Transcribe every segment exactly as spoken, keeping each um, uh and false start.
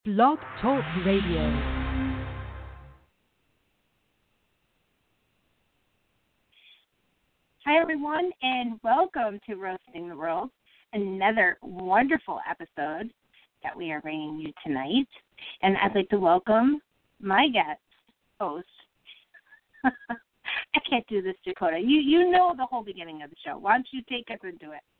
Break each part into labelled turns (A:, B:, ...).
A: Blog Talk Radio.
B: Hi, everyone, and welcome to Roasting the World, another wonderful episode that we are bringing you tonight. And I'd like to welcome my guest host. I can't do this, Dakota. You you know the whole beginning of the show. Why don't you take us into it?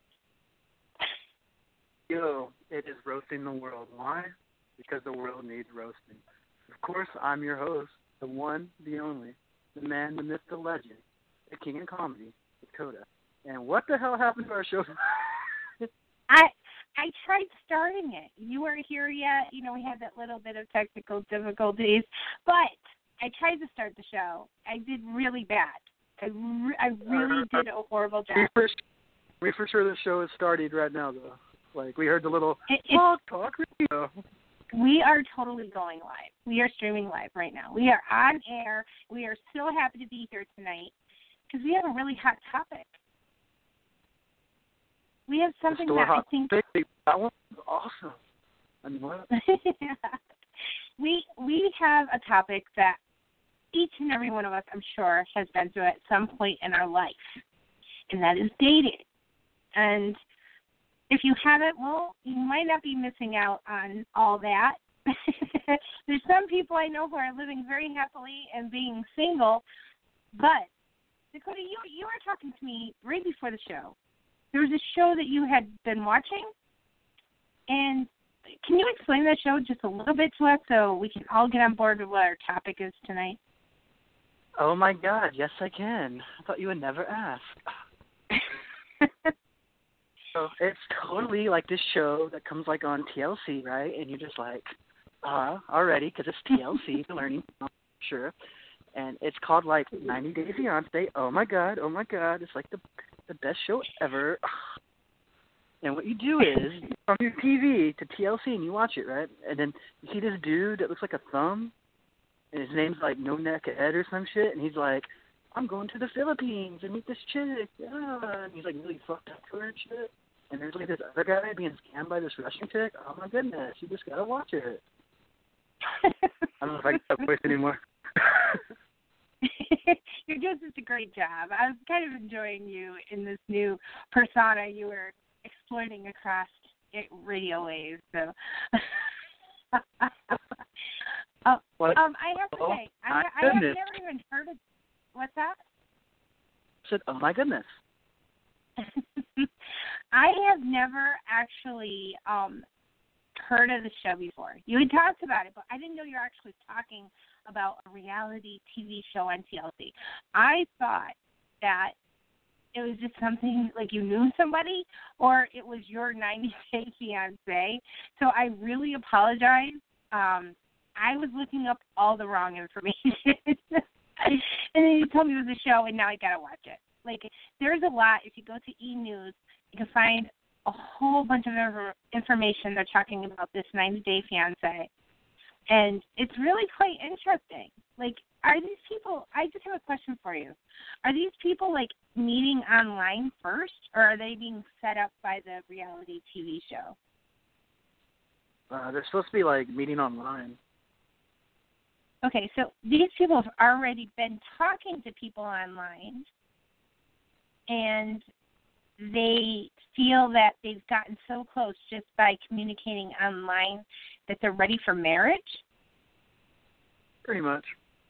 C: Yo, it is Roasting the World. Why? Because the world needs roasting. Of course, I'm your host, the one, the only, the man, the myth, the legend, the king of comedy, Dakota. And what the hell happened to our show?
B: I I tried starting it. You weren't here yet. You know, we had that little bit of technical difficulties. But I tried to start the show. I did really bad. I, re- I really did a horrible job.
C: We for, we for sure the show is started right now, though. Like, we heard the little
B: it,
C: talk, talk radio.
B: We are totally going live. We are streaming live right now. We are on air. We are so happy to be here tonight because we have a really hot topic. We have something that I think...
C: Baby, that one was awesome. I mean, what?
B: we, we have a topic that each and every one of us, I'm sure, has been through at some point in our life, and that is dating. And if you haven't, well, you might not be missing out on all that. There's some people I know who are living very happily and being single, but Dakota, you you were talking to me right before the show. There was a show that you had been watching, and can you explain that show just a little bit to us so we can all get on board with what our topic is tonight?
C: Oh, my God, yes, I can. I thought you would never ask. So it's totally like this show that comes like on T L C, right? And you're just like, uh, already, because it's T L C, learning, sure. And it's called like ninety Day Fiancé. Oh my God, oh my God, it's like the the best show ever. And what you do is from your T V to T L C and you watch it, right? And then you see this dude that looks like a thumb, and his name's like No Neck Ed or some shit, and he's like, I'm going to the Philippines and meet this chick. Yeah. And he's like really fucked up to her and shit. And there's like this other guy being scammed by this Russian chick. Oh my goodness, you just gotta watch it. I don't know if I can that voice anymore.
B: You're doing such a great job. I was kind of enjoying you in this new persona you were exploiting across radio waves. So, uh,
C: what?
B: um, I have to
C: oh,
B: say, I, I have never even heard of. What's that?
C: I said, oh my goodness.
B: I have never actually um, heard of the show before. You had talked about it, but I didn't know you were actually talking about a reality T V show on T L C. I thought that it was just something like you knew somebody or it was your ninety Day Fiancé. So I really apologize. Um, I was looking up all the wrong information. And then you told me it was a show, and now I got to watch it. Like, there's a lot. If you go to E! News, you can find a whole bunch of information they're talking about this ninety Day Fiancé. And it's really quite interesting. Like, are these people, I just have a question for you. Are these people, like, meeting online first, or are they being set up by the reality T V show?
C: Uh, they're supposed to be, like, meeting online.
B: Okay, so these people have already been talking to people online, and they feel that they've gotten so close just by communicating online that they're ready for marriage?
C: Pretty much.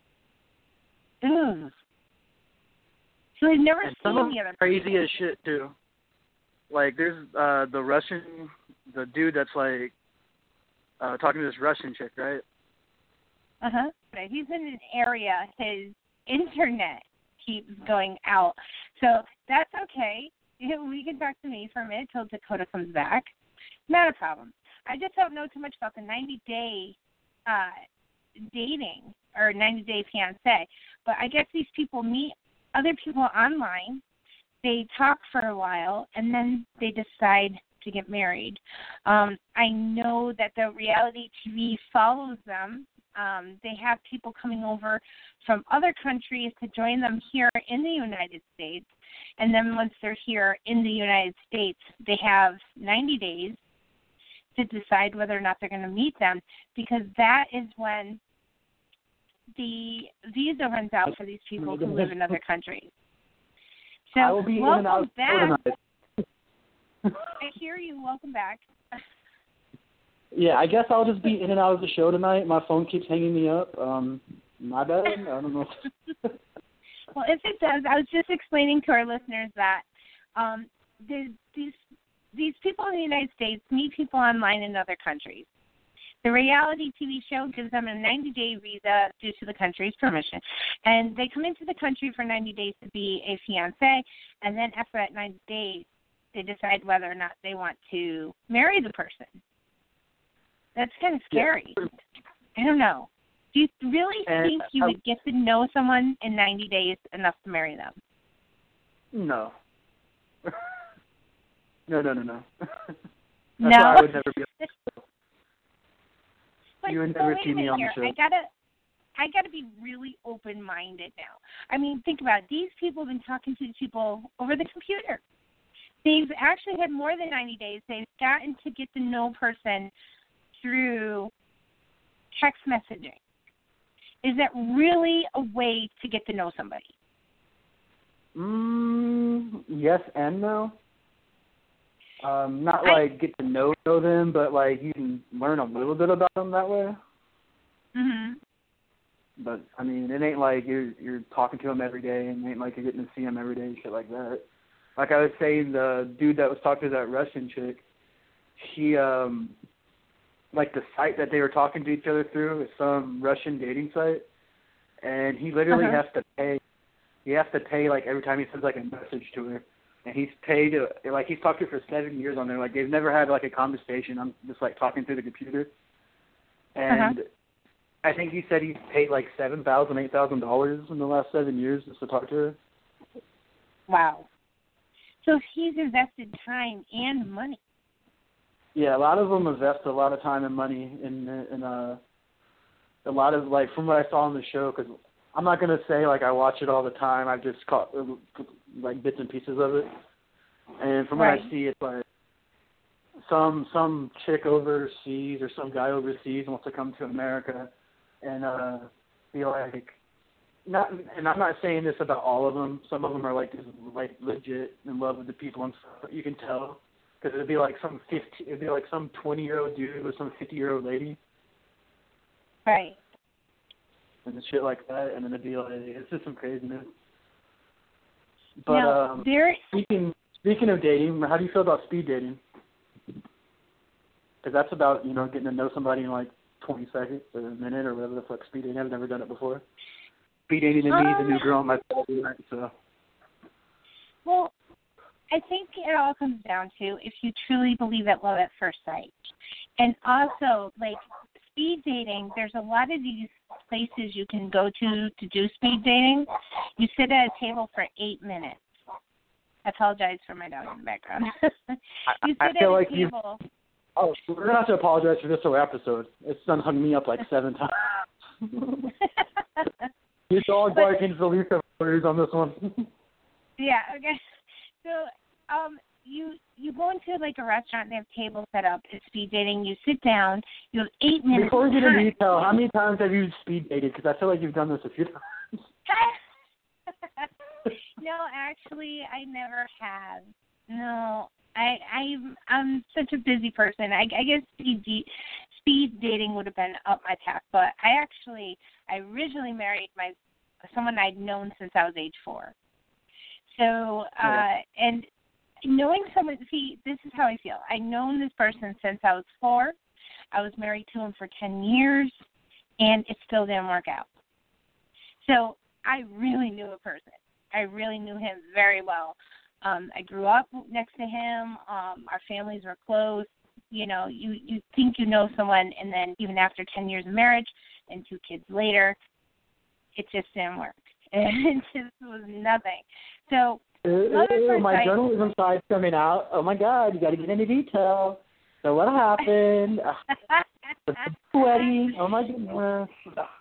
B: Ooh. So they've never
C: and
B: seen
C: some
B: the other
C: crazy
B: people.
C: as shit, too. Like, there's uh, the Russian, the dude that's, like, uh, talking to this Russian chick, right?
B: Uh-huh. He's in an area, his internet keeps going out. So that's okay. We can talk to me for a minute until Dakota comes back. Not a problem. I just don't know too much about the ninety Day uh, dating or ninety Day Fiancé. But I guess these people meet other people online. They talk for a while, and then they decide to get married. Um, I know that the reality T V follows them. Um, they have people coming over from other countries to join them here in the United States. And then once they're here in the United States, they have ninety days to decide whether or not they're going to meet them, because that is when the visa runs out for these people who live in other countries. So,
C: I will be
B: welcome
C: in and out
B: back. I hear you. Welcome back.
C: Yeah, I guess I'll just be in and out of the show tonight. My phone keeps hanging me up. Um, my bad. I don't know.
B: Well, if it does, I was just explaining to our listeners that um, the, these these people in the United States meet people online in other countries. The reality T V show gives them a ninety-day visa due to the country's permission, and they come into the country for ninety days to be a fiancé, and then after that ninety days, they decide whether or not they want to marry the person. That's kind of scary. Yeah. I don't know. Do you really
C: and
B: think you
C: I,
B: would get to know someone in ninety days enough to marry them?
C: No. no, no, no, no. That's
B: no.
C: why I would never be able to.
B: But,
C: You would never
B: so
C: see me on
B: here.
C: the show.
B: I gotta, I gotta be really open-minded now. I mean, think about it. These people have been talking to these people over the computer. They've actually had more than ninety days. They've gotten to get to know a person through text messaging. Is that really a way to get to know somebody?
C: Mm, yes and no. Um, not
B: I,
C: like get to know, know them, but like you can learn a little bit about them that way.
B: Mhm.
C: But I mean, it ain't like you're you're talking to them every day, and it ain't like you're getting to see them every day and shit like that. Like I was saying, the dude that was talking to that Russian chick, he um, like the site that they were talking to each other through is some Russian dating site, and he literally
B: uh-huh.
C: has to pay. He has to pay like every time he sends like a message to her. And he's paid, uh, like, he's talked to her for seven years on there. Like, they've never had, like, a conversation. I'm just, like, talking through the computer. And uh-huh. I think he said he's paid, like, seven thousand dollars, eight thousand dollars in the last seven years just to talk to her.
B: Wow. So he's invested time and money.
C: Yeah, a lot of them invest a lot of time and money in, in uh, a lot of, like, from what I saw on the show, because I'm not going to say, like, I watch it all the time. I've just caught, like, bits and pieces of it. And from
B: right.
C: what I see, it's like some some chick overseas or some guy overseas wants to come to America and uh, be like, not. And I'm not saying this about all of them. Some of them are, like, just, like legit in love with the people and stuff. But you can tell because it'd be like some fifteen, it'd be like some twenty-year-old dude with some fifty-year-old lady.
B: Right.
C: And shit like that, and then it'd be like, it's just some craziness. But
B: now,
C: um,
B: there...
C: speaking speaking of dating, how do you feel about speed dating? Because that's about, you know, getting to know somebody in like twenty seconds or a minute or whatever the fuck speed dating. I've never done it before. Speed dating to me is a new girl on my phone, so.
B: Well, I think it all comes down to if you truly believe at love at first sight. And also, like, speed dating, there's a lot of these places you can go to to do speed dating. You sit at a table for eight minutes. I apologize for my dog in the background. you sit
C: I, I
B: at
C: feel
B: a
C: like
B: table.
C: You, oh, we're going to have to apologize for this whole episode. It's done hung me up like seven times. Your dog barking for the least of words on this one.
B: Yeah, okay. So, um, You you go into like a restaurant and they have tables set up. It's speed dating. You sit down. You have eight minutes.
C: Before we get into detail, how many times have you speed dated? Because I feel like you've done this a few times.
B: No, actually, I never have. No, I I'm I'm such a busy person. I, I guess speed de- speed dating would have been up my path. But I actually I originally married my someone I'd known since I was age four. So uh, and. Knowing someone, see, this is how I feel. I've known this person since I was four. I was married to him for ten years, and it still didn't work out. So I really knew a person. I really knew him very well. Um, I grew up next to him. Um, our families were close. You know, you, you think you know someone, and then even after ten years of marriage and two kids later, it just didn't work. It just was nothing. So,
C: Ooh, my journalism side's coming out. Oh, my God, you got to get into detail. So what happened? Sweaty. Oh, my goodness.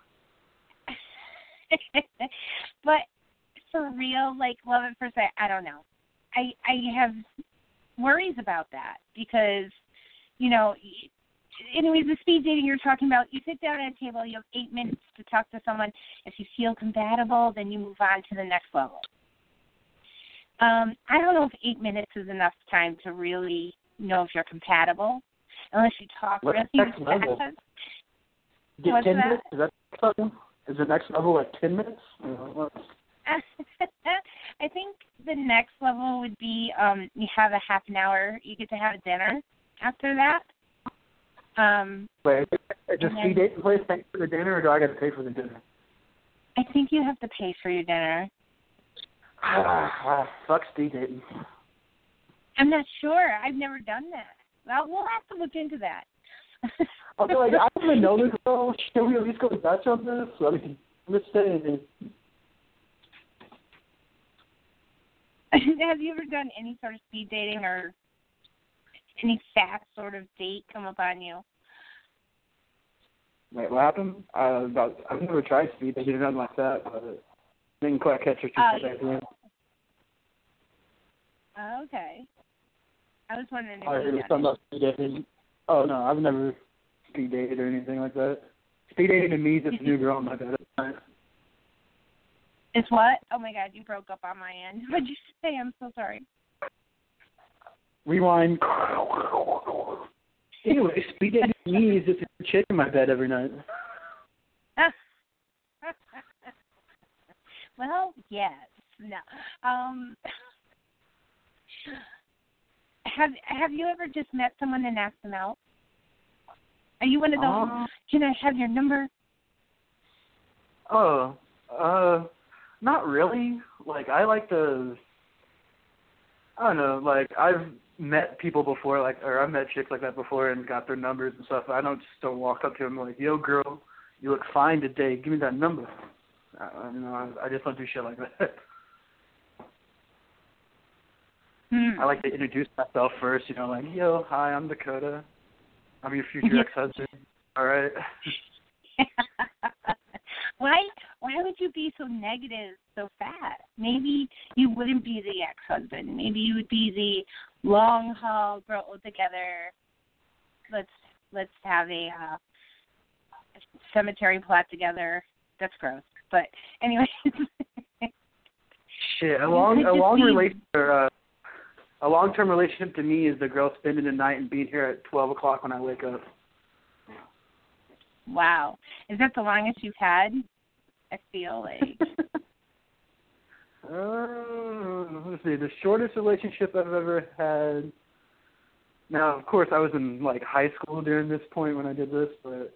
B: But for real, like, love at first sight, I don't know. I, I have worries about that because you know, anyways, the speed dating you're talking about, you sit down at a table, you have eight minutes to talk to someone. If you feel compatible, then you move on to the next level. Um, I don't know if eight minutes is enough time to really know if you're compatible, unless you talk
C: What's
B: really
C: next level?
B: fast.
C: Get
B: What's
C: ten
B: that?
C: minutes? Is that something? Is the next level like ten minutes?
B: I think the next level would be um, you have a half an hour. You get to have a dinner after that. Um,
C: Wait, is the
B: then,
C: speed dating place pay for the dinner, or do I got to pay for the dinner?
B: I think you have to pay for your dinner.
C: Ah, fuck speed dating.
B: I'm not sure. I've never done that. Well, we'll have to look into that.
C: I feel like I don't even know this girl. Can we at least go Dutch on this? I mean, I'm just saying.
B: Have you ever done any sort of speed dating or any fast sort of date come upon you?
C: Wait, what happened? Uh, about, I've never tried speed dating or nothing like that, but didn't quite catch her too
B: Uh,
C: much at the end.
B: Oh, okay. I was wondering if
C: I
B: you
C: heard
B: done
C: something
B: it.
C: about speed dating. Oh, no, I've never speed dated or anything like that. Speed dating to me is just a new girl on my bed at the time.
B: It's what? Oh, my God, you broke up on my end. What did you say? I'm so sorry.
C: Rewind. Anyway, speed dating to me is just a chick in my bed every night.
B: Well, yes. No. Um, have Have you ever just met someone and asked them out? Are you one of those?
C: Um,
B: Can I have your number?
C: Oh, uh, not really. Like, I like to, I don't know, like, I've met people before, like, or I've met chicks like that before and got their numbers and stuff. I don't just don't walk up to them like, yo, girl, you look fine today. Give me that number. I, you know, I, I just don't do shit like that.
B: Hmm.
C: I like to introduce myself first, you know, like, yo, hi, I'm Dakota. I'm your future ex-husband. All right.
B: Why why would you be so negative so fast? Maybe you wouldn't be the ex-husband. Maybe you would be the long haul grow together. Let's let's have a uh, cemetery plot together. That's gross. But anyway.
C: Shit, a long a long relationship or uh, a long term relationship to me is the girl spending the night and being here at twelve o'clock when I wake up.
B: Wow. Is that the longest you've had? I feel like.
C: uh, let's see, the shortest relationship I've ever had. Now, of course, I was in like high school during this point when I did this, but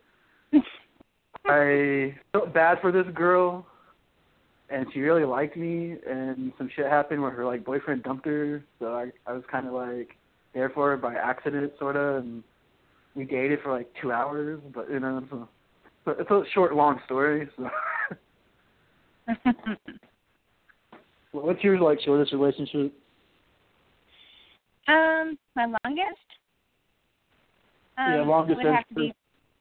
C: I felt bad for this girl, and she really liked me, and some shit happened where her like boyfriend dumped her, so I I was kind of like there for her by accident, sort of, and we dated for like two hours, but you know, so, so it's a short, long story. So. What's your like shortest relationship?
B: Um, my longest. Um,
C: yeah, longest.
B: would have to be.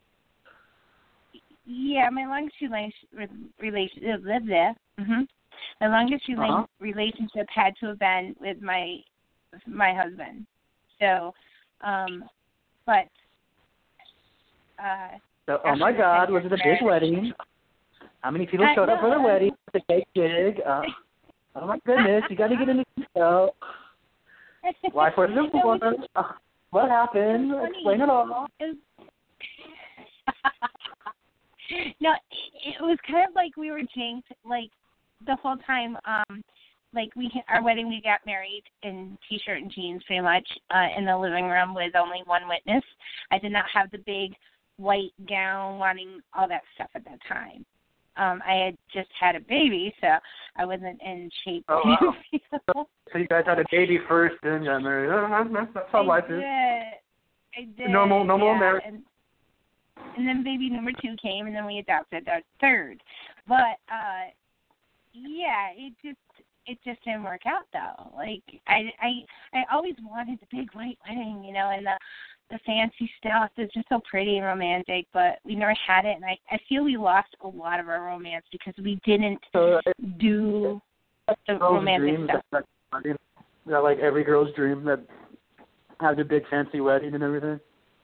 B: Yeah, my longest relation relationship lived there. Mhm. My longest rela-
C: uh-huh.
B: relationship had to have been with my my husband. So, um, but. Uh,
C: so, oh my God, was it a big wedding? How many people
B: uh,
C: showed
B: no,
C: up for the wedding? The cake jig. Uh, oh my goodness, you got to get into detail. Why for the divorce? Uh, what happened? Explain it all.
B: It was, no, it was kind of like we were jinxed. Like the whole time, um, like we our wedding, we got married in t-shirt and jeans, pretty much, uh, in the living room with only one witness. I did not have the big white gown, wanting all that stuff at that time. Um, I had just had a baby, so I wasn't in shape.
C: Oh, wow. so, so you guys had a baby first, then got married. Oh, that's, that's how
B: I
C: life
B: did.
C: is.
B: I did.
C: Normal, normal
B: yeah.
C: marriage.
B: And, and then baby number two came, and then we adopted our third. But uh, yeah, it just it just didn't work out though. Like I I I always wanted the big white wedding, you know, and the the fancy stuff is just so pretty and romantic, but we never had it, and I, I feel we lost a lot of our romance because we didn't
C: so,
B: do the romantic
C: dream,
B: stuff.
C: That, that, that, like every girl's dream that have the big fancy wedding and everything.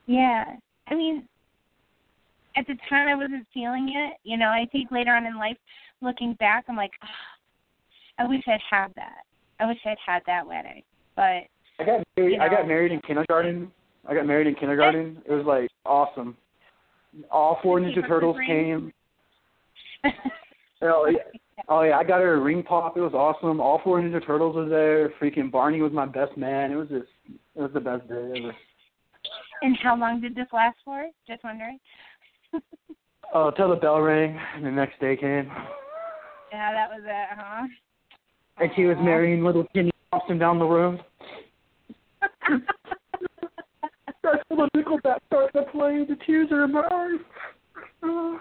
B: Yeah. I mean, at the time I wasn't feeling it. You know, I think later on in life, looking back, I'm like, oh, I wish I'd had that. I wish I'd had that wedding. But
C: I got married,
B: you know,
C: I got married in kindergarten. I got married in kindergarten. It was like awesome. All four Ninja Turtles came. oh yeah, oh yeah, I got her a ring pop. It was awesome. All four Ninja Turtles was there. Freaking Barney was my best man. It was just, it was the best day ever.
B: And how long did this last for? Just wondering.
C: Oh, till the bell rang and the next day came.
B: Yeah, that was it, huh?
C: And she was marrying little Kenny Thompson down the road. That's when the Nickelback started to play. The tears are in my eyes.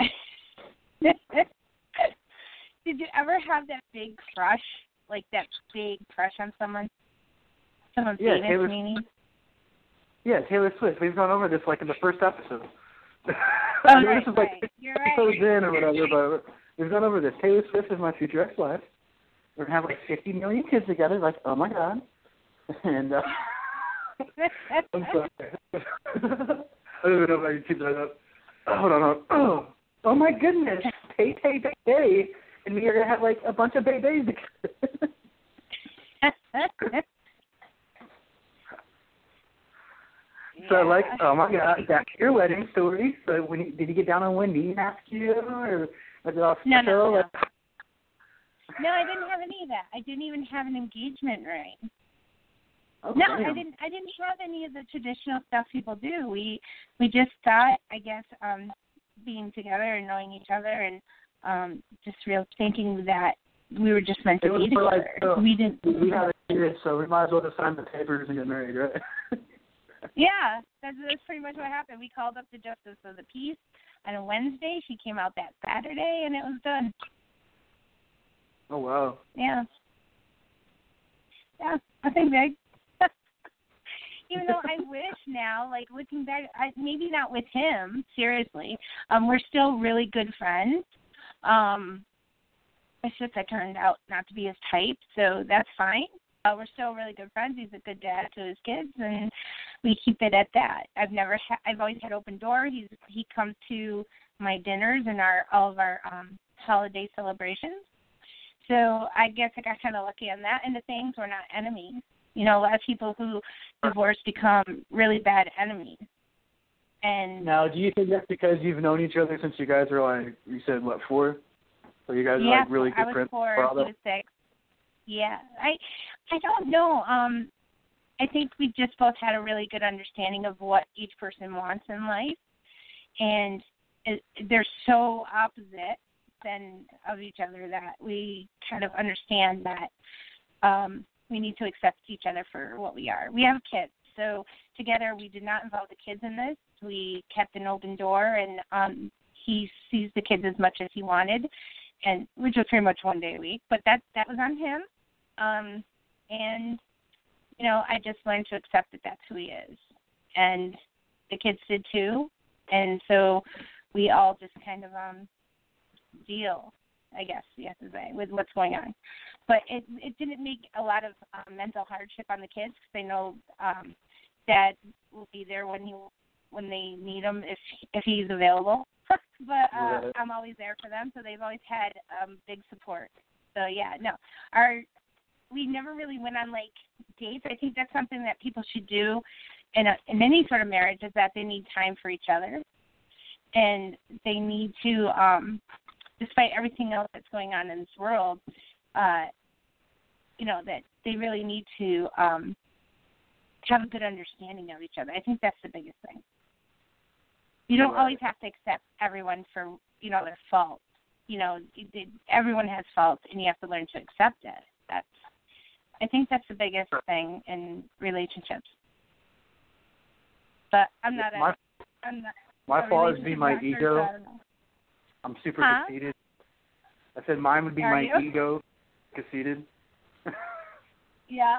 B: Did you ever have that big crush, like that big crush on someone? Someone
C: yeah,
B: famous,
C: Taylor,
B: meaning?
C: Yeah, Taylor Swift. We've gone over this like in the first episode.
B: Oh,
C: I mean,
B: right,
C: this is like
B: right. You're
C: episodes
B: right.
C: in or whatever, but we've gone over this. Taylor Swift is my future ex-wife. We're gonna have like fifty million kids together. Like, oh my god. And uh, I'm sorry. I don't even know if I can keep that up. Hold on. Oh, oh my goodness. Tay Tay Bay Bay, and we are gonna have like a bunch of babies together. So,
B: yeah.
C: like, oh my God, back to your wedding story. So, when you, did you get down on one knee and ask you, or was it all
B: No,
C: special?
B: no, no.
C: Like,
B: No, I didn't have any of that. I didn't even have an engagement ring.
C: oh,
B: No,
C: damn.
B: I didn't. I didn't have any of the traditional stuff people do. We we just thought, I guess, um, being together and knowing each other, and um, just real thinking that we were just meant to
C: It was
B: be
C: more
B: together.
C: like, uh,
B: we didn't.
C: We have a kid, so we might as well just sign the papers and get married, right?
B: Yeah, that's, that's pretty much what happened. We called up the Justice of the Peace on a Wednesday. She came out that Saturday, and it was done.
C: Oh, wow.
B: Yeah. Yeah, nothing big. Even though I wish now, like looking back, I, maybe not with him, seriously. Um, we're still really good friends. Um, it's just I turned out not to be his type, so that's fine. Uh, we're still really good friends. He's a good dad to his kids, and we keep it at that. I've never, ha- I've always had open door. He's he comes to my dinners and our all of our um, holiday celebrations. So I guess I got kind of lucky on that end of things. We're not enemies. You know, a lot of people who divorce become really bad enemies. And
C: Now, do you think that's because you've known each other since you guys were like, you said, what, four? So you guys
B: yeah,
C: are like really
B: I
C: good
B: was
C: friends?
B: four, he was six. Yeah, I, I don't know. Um, I think we just both had a really good understanding of what each person wants in life, and it, they're so opposite than of each other that we kind of understand that um, we need to accept each other for what we are. We have kids, so together we did not involve the kids in this. We kept an open door, and um, he sees the kids as much as he wanted, and which was pretty much one day a week. But that that was on him. Um, and, you know, I just learned to accept that that's who he is. And the kids did too. And so we all just kind of um, deal, I guess you have to say, with what's going on. But it it didn't make a lot of um, mental hardship on the kids because they know um, Dad will be there when he when they need him if if he's available. but uh,
C: Right.
B: I'm always there for them, so they've always had um, big support. So yeah, no, our we never really went on like dates. I think that's something that people should do in a, in any sort of marriage is that they need time for each other, and they need to, um, despite everything else that's going on in this world, uh, you know, that they really need to um, have a good understanding of each other. I think that's the biggest thing. You don't
C: Right.
B: always have to accept everyone for, you know, their faults. You know, it, everyone has faults, and you have to learn to accept it. That's, I think that's the biggest thing in relationships. But I'm not a,
C: My,
B: I'm not
C: my
B: a
C: fault would be
B: relationship
C: my
B: doctor,
C: ego.
B: so I don't know.
C: I'm super
B: Huh?
C: conceited. I said mine would be
B: Are
C: my
B: you?
C: ego, conceited.
B: Yeah.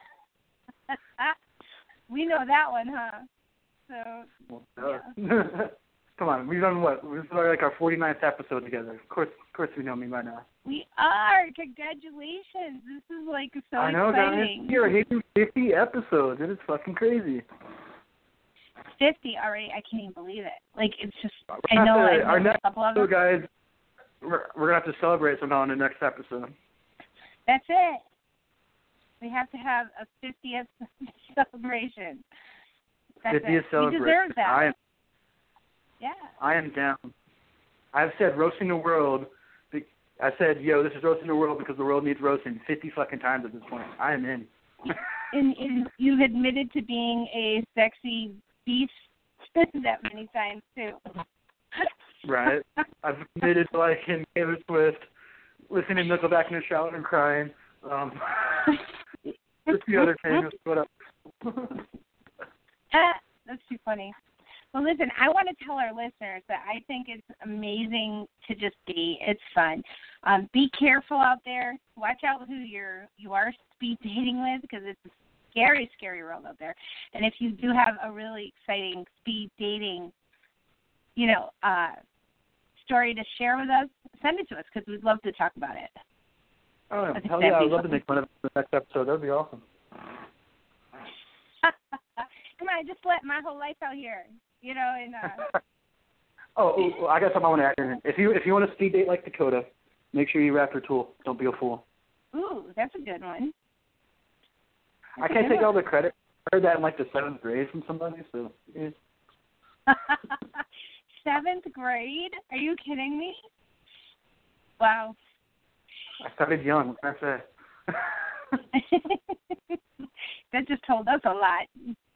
B: We know that one, huh? So,
C: Well,
B: yeah.
C: Come on, we've done what? This is like our forty-ninth episode together. Of course, of course, we know me by now.
B: We are. Congratulations. This is, like, so
C: I know,
B: exciting.
C: guys. You're hitting fifty episodes. It is fucking crazy.
B: fifty already. I can't even believe it. Like, it's just,
C: We're
B: I know,
C: to,
B: I know
C: our
B: a
C: next
B: couple of
C: episode,
B: them.
C: guys, we're, we're going to have to celebrate somehow in the next episode.
B: That's it. We have to have a fiftieth celebration. That's
C: fiftieth
B: it.
C: celebration.
B: We deserve that.
C: I am,
B: yeah.
C: I am down. I've said roasting the world. I said, yo, this is roasting the world because the world needs roasting fifty fucking times at this point. I am in.
B: And, and you've admitted to being a sexy beast that many times, too.
C: Right. I've admitted to liking Taylor Swift, listening to Nickelback in the shower and crying. Um, just the other things. What up?
B: Ah, that's too funny. Well, listen, I want to tell our listeners that I think it's amazing to just date. It's fun. Um, be careful out there. Watch out who you're you are speed dating with, because it's a scary, scary world out there. And if you do have a really exciting speed dating, you know, uh, story to share with us, send it to us, because we'd love to talk about it.
C: Oh, hell yeah, I'd love to make fun of it for the next episode. That would be awesome.
B: Come on, I just let my whole life out here, you know, and uh
C: oh, oh, oh, I got something I want to add in. If you if you want to speed date like Dakota, make sure you wrap your tool. Don't be a fool.
B: Ooh, that's a good one.
C: That's I can't take one. all the credit. I heard that in like the seventh grade from somebody, so yeah.
B: Seventh grade? Are you kidding me? Wow.
C: I started young. What can I say?
B: That just told us a lot.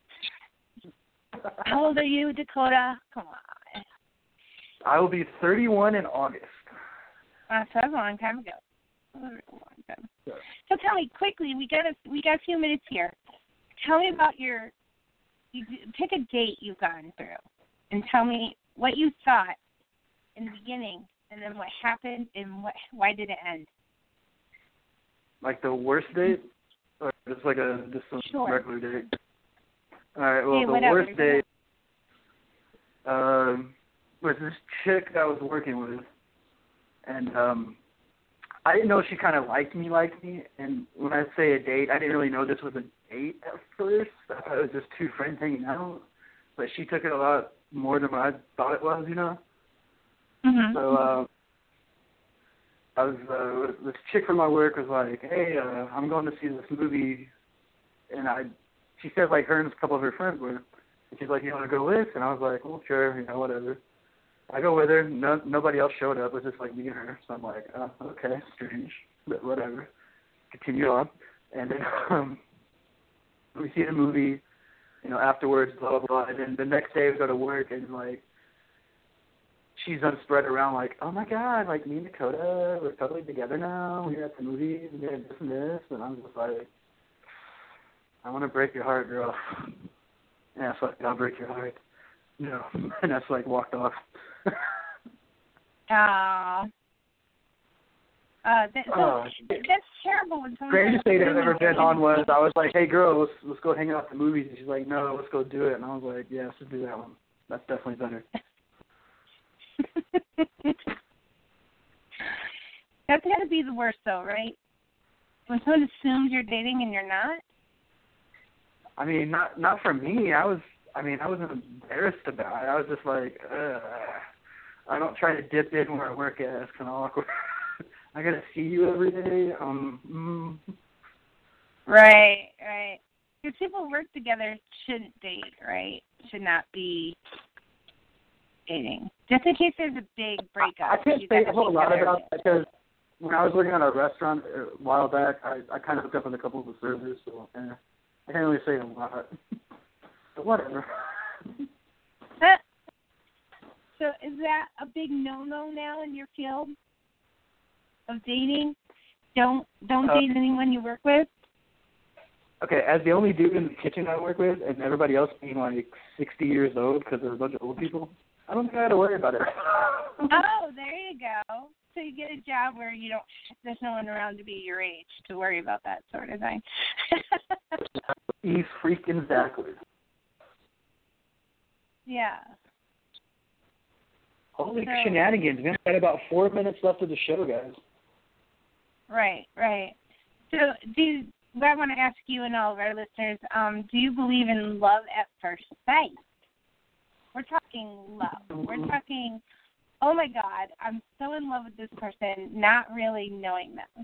B: How old are you, Dakota? Come on.
C: I will be thirty-one in August.
B: Uh, so that's a long time ago. A long time. Yeah. So tell me quickly. We got a we got a few minutes here. Tell me about your. You pick a date you've gone through, and tell me what you thought in the beginning, and then what happened, and what why did it end.
C: Like the worst date, or just like a just a
B: sure.
C: regular date. All right. Well,
B: hey,
C: the
B: whatever.
C: worst date um, was this chick I was working with, and um, I didn't know she kind of liked me, liked me. And when I say a date, I didn't really know this was a date at first. I thought it was just two friends hanging out, but she took it a lot more than what I thought it was, you know.
B: Mm-hmm.
C: So. Uh, I was uh, this chick from my work was like, hey, uh, I'm going to see this movie, and I, she said like her and a couple of her friends were, and she's like, you want to go with? And I was like, well, sure, you know, whatever. I go with her. No, nobody else showed up. It was just like me and her. So I'm like, oh, okay, strange, but whatever. Continue on, and then um, we see the movie, you know, afterwards, blah blah blah, and then the next day we go to work and like. She's done spread around like, oh my god, like me and Dakota, we're totally together now. We're at the movies, we're doing this and this, and I'm just like, I want to break your heart, girl. Yeah, fuck it, I'll break your heart. No, and that's like walked off.
B: Aww. Uh, that, so,
C: uh,
B: that's terrible. When
C: greatest date I've ever been on was I was like, hey girl, let's let's go hang out at the movies, and she's like, no, let's go do it, and I was like, yeah, let's do that one. That's definitely better.
B: That's got to be the worst, though, right? When someone assumes you're dating and you're not.
C: I mean, not not for me. I was. I mean, I wasn't embarrassed about it. I was just like, Ugh. I don't try to dip in where I work at. It's kind of awkward. I got to see you every day. Um. Mm.
B: Right, right. Because people work together shouldn't date, right? Should not be dating. Just in case there's a big breakup.
C: I can't say a whole lot about that because when I was working at a restaurant a while back, I, I kind of hooked up with a couple of the servers, so eh, I can't really say a lot. But whatever.
B: So is that a big no-no now in your field of dating? Don't don't uh, date anyone you work with?
C: Okay, as the only dude in the kitchen I work with, and everybody else being like sixty years old because there's a bunch of old people, I don't think I had to worry about it.
B: Oh, there you go. So you get a job where you don't. There's no one around to be your age to worry about that sort of thing.
C: He's freaking exactly.
B: Yeah.
C: Holy
B: so,
C: shenanigans! We've got about four minutes left of the show, guys.
B: Right, right. So, do you, I want to ask you and all of our listeners: um, do you believe in love at first sight? We're talking love. We're talking, oh, my God, I'm so in love with this person, not really knowing them.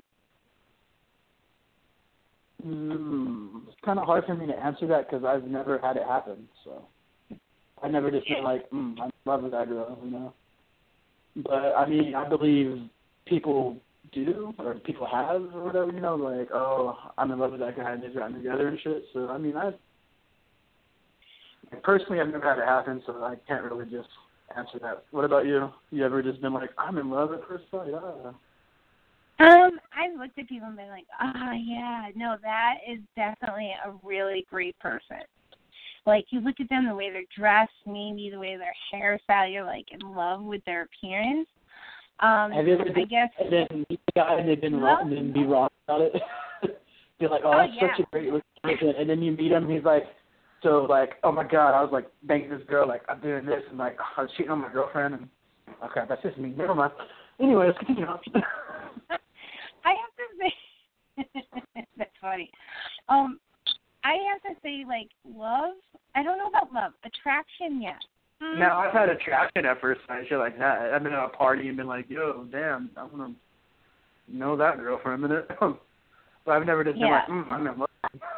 D: Mm, it's kind of hard for me to answer that because I've never had it happen. So I never just been like, mm, I'm in love with that girl, you know. But, I mean, I believe people do or people have or whatever, you know, like, oh, I'm in love with that guy and they've gotten together and shit. So, I mean, I personally, I've never had it happen, so I can't really just answer that. What about you? You ever just been like, I'm in love at first sight? Ah.
B: Um, I've looked at people and been like, ah, oh, yeah, no, that is definitely a really great person. Like, you look at them, the way they're dressed, maybe the way their hairstyle, you're, like, in love with their appearance. Um,
D: Have you ever
B: I guess,
D: and then meet the guy and they've been wrong and then be wrong about it? You're like, oh,
B: oh
D: that's
B: yeah.
D: such a great looking person. And then you meet him and he's like, so, like, oh, my God, I was, like, banging this girl, like, I'm doing this, and, like, I was cheating on my girlfriend, and, okay, that's just me. Never mind. Anyway, let's continue on.
B: I have to say, that's funny. Um, I have to say, like, love, I don't know about love. Attraction, yes. Mm.
C: Now, I've had attraction at first sight, shit like that. I've been at a party and been like, yo, damn, I want to know that girl for a minute. But I've never just
B: yeah.
C: been like, mm, I'm in love.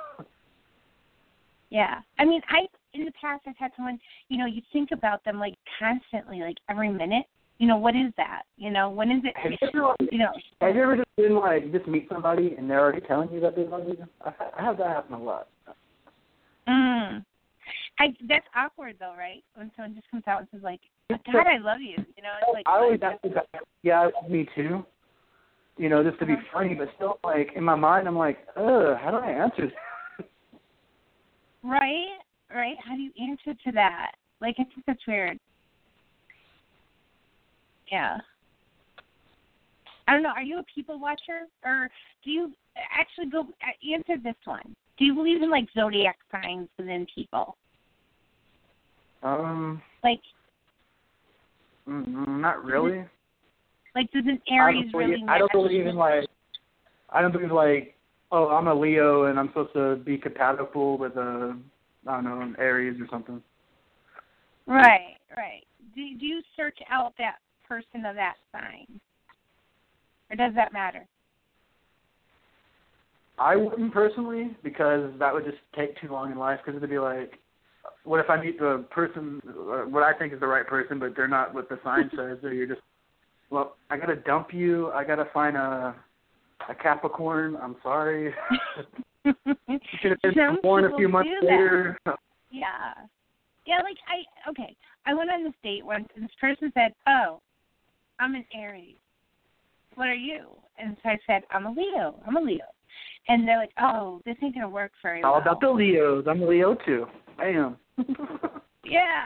B: Yeah. I mean, I in the past I've had someone, you know, you think about them, like, constantly, like, every minute. You know, what is that? You know, when is it,
C: Have you ever,
B: you know.
C: Have you ever just been, like, just meet somebody and they're already telling you that they love you? I, I have that happen a lot.
B: Mm. I, that's awkward, though, right? When someone just comes out and says, like, God, I love you. You know, it's like.
C: I always ask the guy, yeah, me too. You know, just to be funny, but still, like, in my mind, I'm like, ugh, how do I answer this?
B: Right, right. How do you answer to that? Like, I think that's weird. Yeah. I don't know. Are you a people watcher, or do you actually go answer this one? Do you believe in, like, zodiac signs within people?
C: Um.
B: Like.
C: Mm, not really.
B: Like, does an Aries
C: I
B: really?
C: I don't believe in like. I don't believe like. Oh, I'm a Leo and I'm supposed to be compatible with a, I don't know, an Aries or something.
B: Right, right. Do do you search out that person of that sign, or does that matter?
C: I wouldn't personally, because that would just take too long in life. Because it'd be like, what if I meet the person, what I think is the right person, but they're not what the sign says? So you're just, well, I gotta dump you. I gotta find a. A Capricorn, I'm sorry. Should have been
B: Some
C: born a few months later.
B: Yeah. Yeah, like, I, okay, I went on this date once, and this person said, oh, I'm an Aries. What are you? And so I said, I'm a Leo. I'm a Leo. And they're like, oh, this ain't going to work very well.
C: All about the Leos. I'm a Leo, too. I am.
B: Yeah.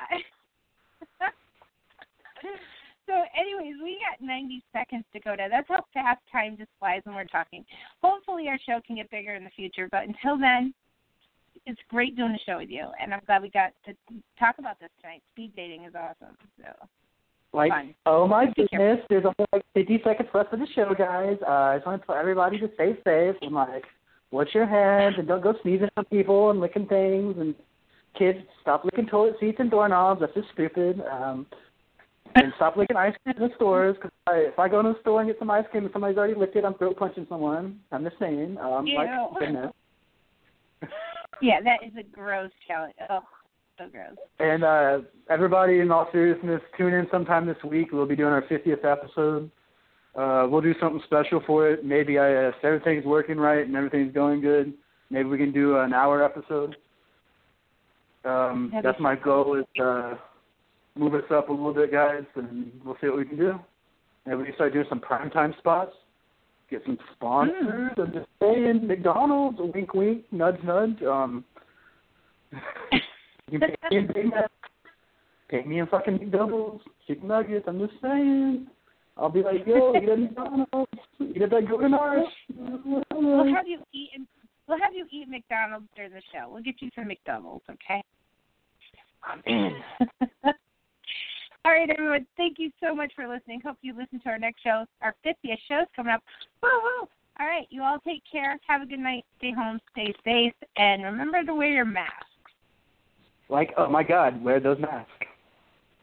B: So, anyways, we got ninety seconds to go now. That's how fast time just flies when we're talking. Hopefully our show can get bigger in the future, but until then, it's great doing the show with you, and I'm glad we got to talk about this tonight. Speed dating is awesome. So,
D: like,
B: fun.
D: Oh, my goodness, there's only like fifty seconds left for the show, guys. Uh, I just want to tell everybody to stay safe and, like, wash your hands and don't go sneezing on people and licking things. And kids, stop licking toilet seats and doorknobs. That's just stupid. Um And stop licking ice cream in the stores, because if I go in the store and get some ice cream and somebody's already licked it, I'm throat punching someone. I'm just saying. Um,
B: Ew.
D: like, goodness.
B: Yeah, that is a gross challenge. Oh, so gross.
C: And uh, everybody, in all seriousness, tune in sometime this week. We'll be doing our fiftieth episode. Uh, we'll do something special for it. Maybe I, uh, if everything's working right and everything's going good, maybe we can do an hour episode. Um, that's my goal, is uh move us up a little bit, guys, and we'll see what we can do. And we can start doing some primetime spots, get some sponsors. I'm just saying, McDonald's, wink, wink, nudge, nudge. Um, you can pay me in Big Mac, pay me in fucking McDoubles, chicken nuggets. I'm just saying. I'll be like, yo, eat at McDonald's, eat at that Golden Arch.
B: We'll have you eat. We'll have you eat McDonald's during the show. We'll get you some McDoubles, okay?
C: I'm in.
B: All right, everyone, thank you so much for listening. Hope you listen to our next show. Our fiftieth show's coming up. Woo, woo. All right, you all take care. Have a good night. Stay home. Stay safe. And remember to wear your mask.
C: Like, oh, my God, wear those masks.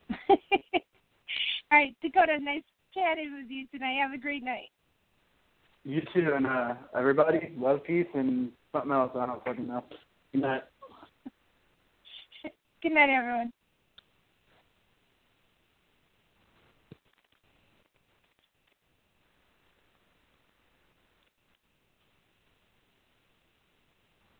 B: All right, Dakota, nice chatting with you tonight. Have a great night.
D: You too, and uh, everybody, love, peace, and something else. I don't fucking know. Good night.
B: Good night, everyone.